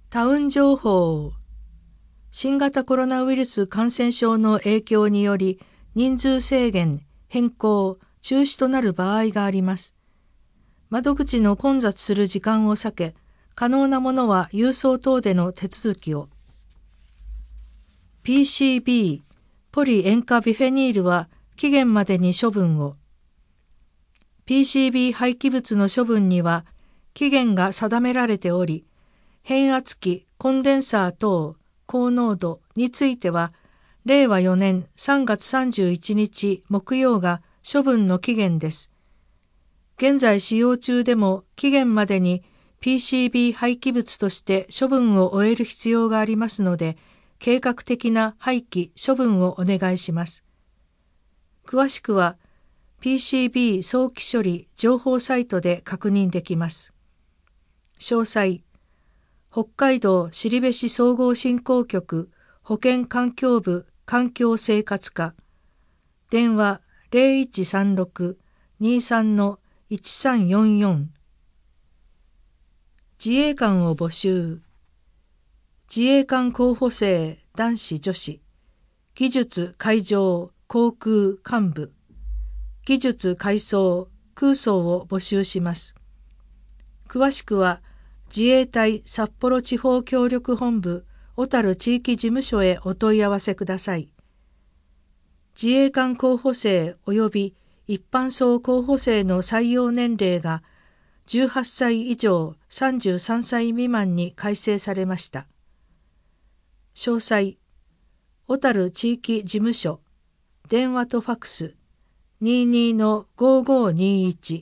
タウン情報。新型コロナウイルス感染症の影響により人数制限、変更、中止となる場合があります。窓口の混雑する時間を避け、可能なものは郵送等での手続きを。PCB、ポリ塩化ビフェニールは期限までに処分を。PCB 廃棄物の処分には期限が定められており、変圧器、コンデンサー等、高濃度については、令和4年3月31日木曜が処分の期限です。現在使用中でも期限までに PCB 廃棄物として処分を終える必要がありますので、計画的な廃棄・処分をお願いします。詳しくは PCB 早期処理情報サイトで確認できます。詳細、北海道後志総合振興局保健環境部環境生活課、電話 0136-23-1344。自衛官を募集。自衛官候補生男子女子、技術海上航空幹部、技術海装空装を募集します。詳しくは自衛隊札幌地方協力本部小樽地域事務所へお問い合わせください。自衛官候補生及び一般層候補生の採用年齢が18歳以上33歳未満に改正されました。詳細、小樽地域事務所、電話とファクス、22-5521。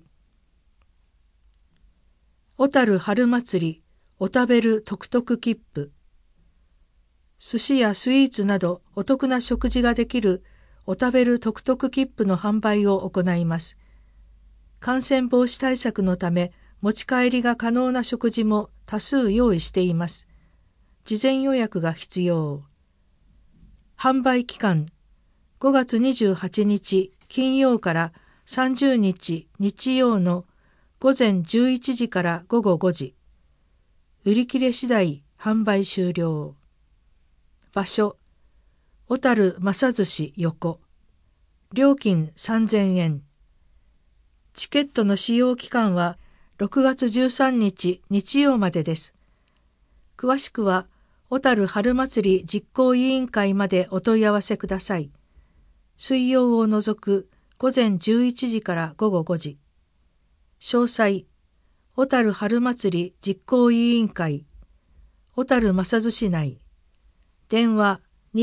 小樽春祭り、お食べる特々切符。寿司やスイーツなどお得な食事ができるお食べる特々切符の販売を行います。感染防止対策のため、持ち帰りが可能な食事も多数用意しています。事前予約が必要。販売期間、5月28日金曜から30日日曜の午前11時から午後5時。売り切れ次第販売終了。場所、小樽正寿司横。料金3000円。チケットの使用期間は6月13日日曜までです。詳しくは小樽春祭り実行委員会までお問い合わせください。水曜を除く午前11時から午後5時。詳細、小樽春祭り実行委員会、小樽正寿司内。電話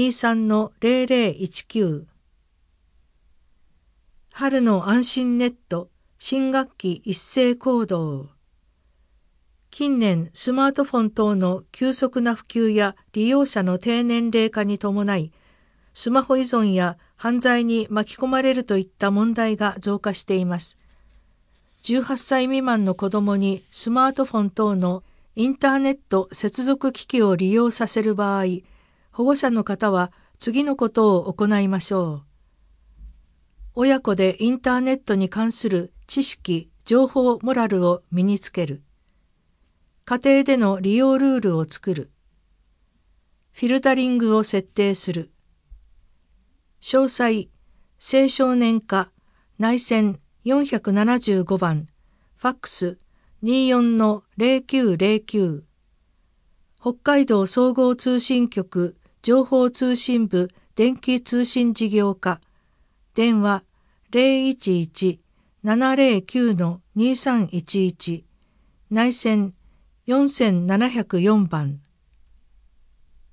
23-0019。春の安心ネット新学期一斉行動。近年スマートフォン等の急速な普及や利用者の低年齢化に伴い、スマホ依存や犯罪に巻き込まれるといった問題が増加しています。18歳未満の子どもにスマートフォン等のインターネット接続機器を利用させる場合、保護者の方は次のことを行いましょう。親子でインターネットに関する知識、情報、モラルを身につける。家庭での利用ルールを作る。フィルタリングを設定する。詳細、青少年課、内線475番、ファックス 24-0909。北海道総合通信局情報通信部電気通信事業課、電話 011-709-2311、内線4704番。